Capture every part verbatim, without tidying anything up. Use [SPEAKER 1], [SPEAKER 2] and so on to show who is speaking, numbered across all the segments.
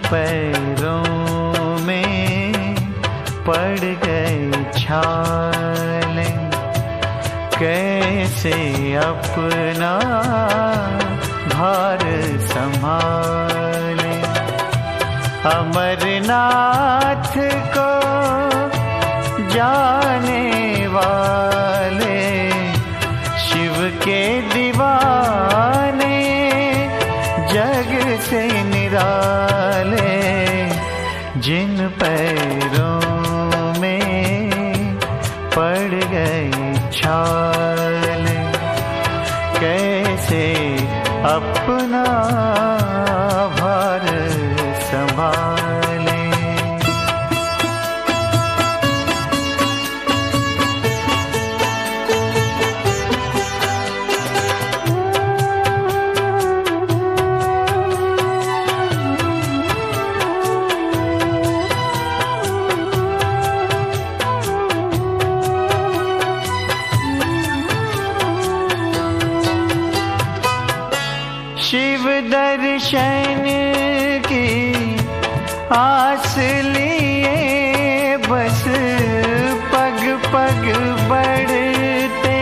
[SPEAKER 1] पैरों में पड़ गए छाले, कैसे अपना भार संभाले। अमरनाथ को जाने वाले शिव के दीवाने जग से निराले, जिन पैरों में पड़ गए छाले, कैसे अपना भार संभाले। शिव दर्शन की आस लिए बस पग पग बढ़ते,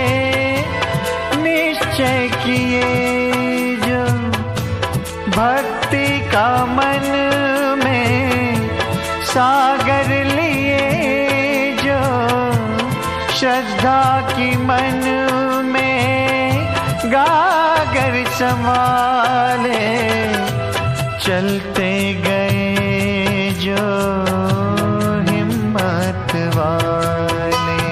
[SPEAKER 1] निश्चय किए जो भक्ति का मन में सागर लिए, जो श्रद्धा की मन में गागर संभाले, चलते गए जो हिम्मत वाले,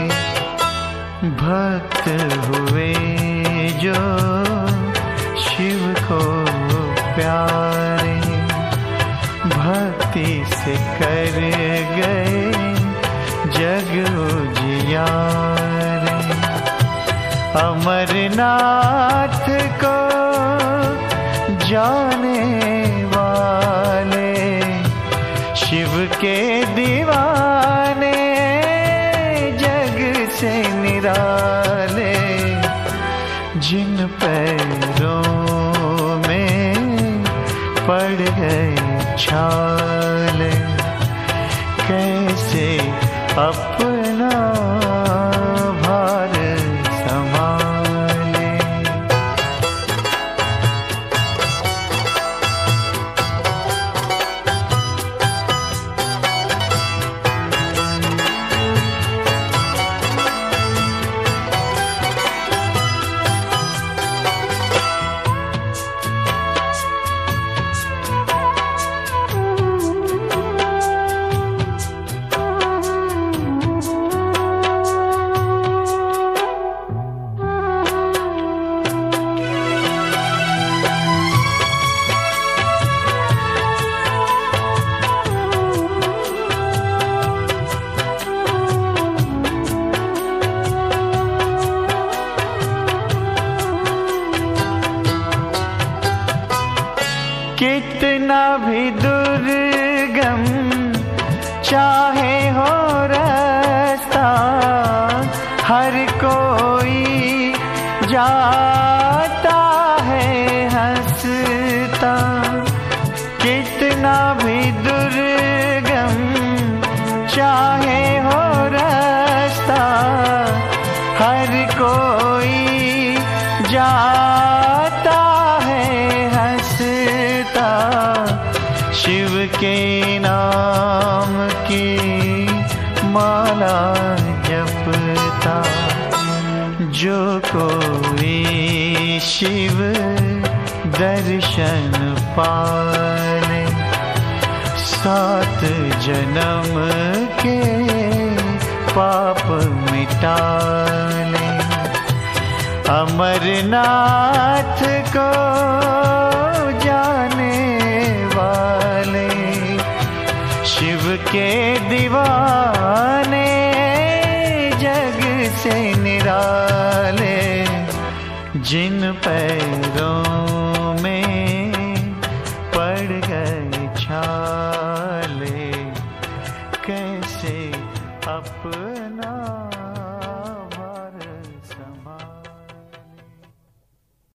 [SPEAKER 1] भक्त हुए जो शिव को प्यारे, भक्ति से कर गए जग उजियारे। अमरनाथ को जाने वाले शिव के दीवाने जग से निराले, जिन पैरों में पड़ गए छाले, कैसे अपना भार संभाले। कितना भी दुर्गम चाहे हो रास्ता, हर कोई जाता है हंसता। कितना भी दुर्गम चाहे हो रास्ता, हर कोई जाता है हंसता। शिव के नाम की माला जपता, जो कोई शिव दर्शन पाले, सात जन्म के पाप मिटाले। अमरनाथ को जाने वाले शिव के दीवाने जग से निराले, जिन पैरों